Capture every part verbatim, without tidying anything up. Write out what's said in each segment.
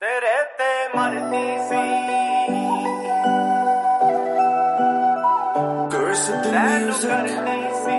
तेरे ते मरती सी तैनू करती सी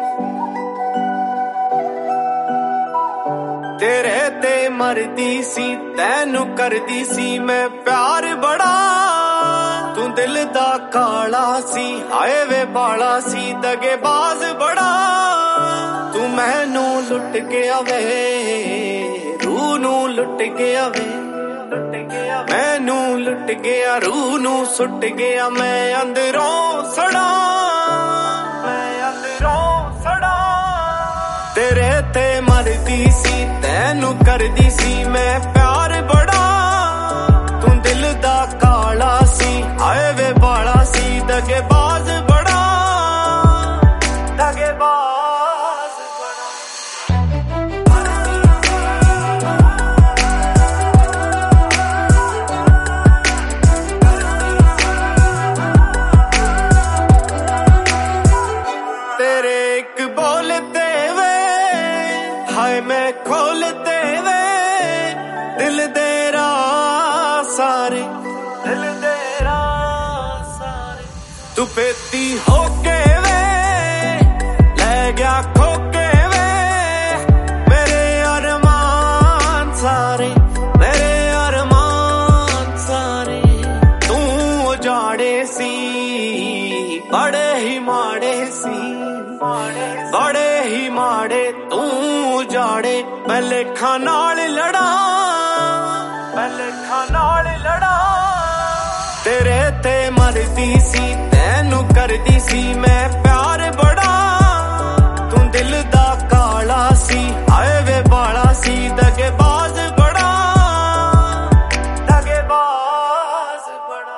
तेरे ते मरती सी तैनू करदी सी मैं प्यार बड़ा तू दिल दा काला सी हाए वे बाला सी दगेबाज बड़ा तू मैनू लुट गया वे रूह नू लुट गया वे मैनू लुट गया रूह नू सुट गया मैं अंदरों सड़ा मैं अंदरों सड़ा तेरे ते मरदी सी तैनू करदी सी मैं प्यार बड़ा तू दिल दा काला सी आए वे बाला सी दगेबाज बड़ा दगेबाज बड़ा तेरे एक बोलते वे हाय मैं खोलते वे दिल तेरा सारे दिल तेरा सारे तू पेती होके वे ले गया खोके वे मेरे अरमान सारे मेरे अरमान सारे तू उजाड़े सी बड़े ही माड़े सी बड़े ही माड़े तू उजाड़े मैं लेखा नाल लड़ा मैं लेखा नाल लड़ा तेरे ते मरदी सी तैनू करदी सी मैं प्यार बड़ा तू दिल दा काला सी आए वे बाला सी दगेबाज बड़ा दगेबाज बड़ा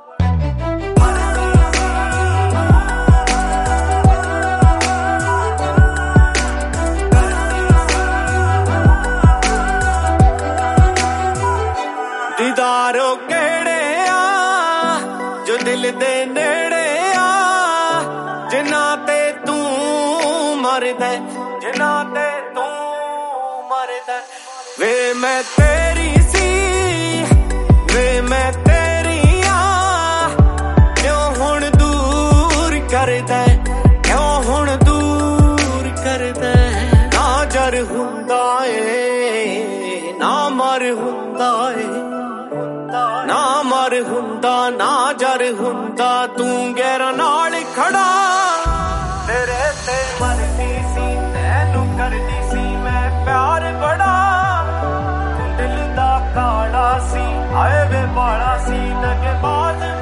दीदारों केड़े आ जो दिल दे नेड़े आ जिन्ना ते तू मरदा जिन्ना ते तू मरदा वे मैं तेरी सी वे मैं तेरी आ क्यों हुण दूर करदा क्यों हुण दूर करदा ना जर हुंदा ए ना मर हुंदा ए ना मर हुंदा ना जर हुंदा तू गैरा नाल खड़ा तेरे ते मरदी सी तैनू करदी सी मैं प्यार बड़ा तू दिल दा काला सी आए वे बाला सी दगेबाज